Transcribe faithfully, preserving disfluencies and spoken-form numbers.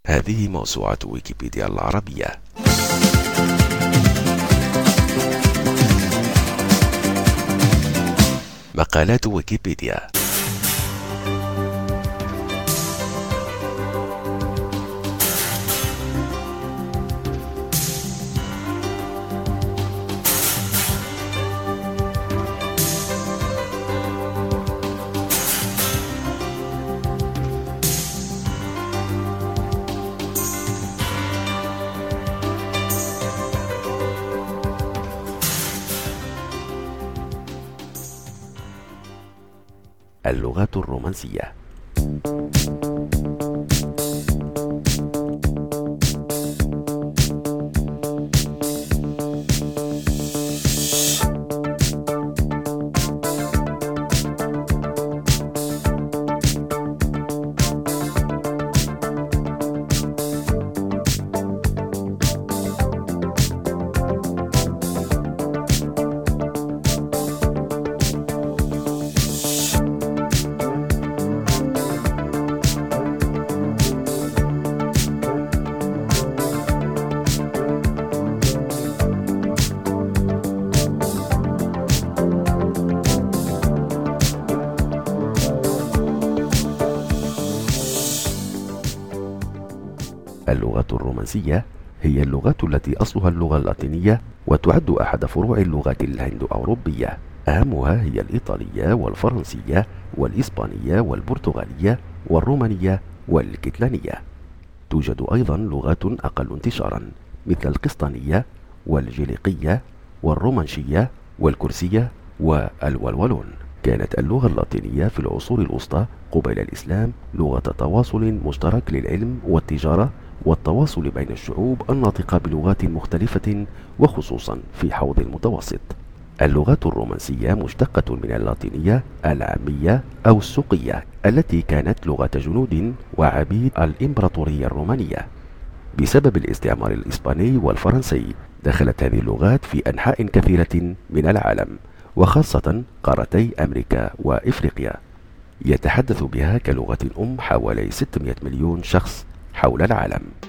هذه موسوعة ويكيبيديا العربية. مقالات ويكيبيديا. اللغات الرومانسية. اللغات الرومانسية هي اللغات التي أصلها اللغة اللاتينية، وتعد أحد فروع اللغات الهند-أوروبية. أهمها هي الإيطالية والفرنسية والإسبانية والبرتغالية والرومانية والكتلانية. توجد أيضا لغات أقل انتشارا مثل القسطانية والجيليقية والرومانشية والكرسية والولولون. كانت اللغة اللاتينية في العصور الوسطى قبيل الإسلام لغة تواصل مشترك للعلم والتجارة والتواصل بين الشعوب الناطقة بلغات مختلفة، وخصوصا في حوض المتوسط. اللغات الرومانسية مشتقة من اللاتينية العامية أو السوقية التي كانت لغة جنود وعبيد الإمبراطورية الرومانية. بسبب الاستعمار الإسباني والفرنسي دخلت هذه اللغات في أنحاء كثيرة من العالم، وخاصة قارتي أمريكا وإفريقيا. يتحدث بها كلغة أم حوالي ستمائة مليون شخص حول العالم.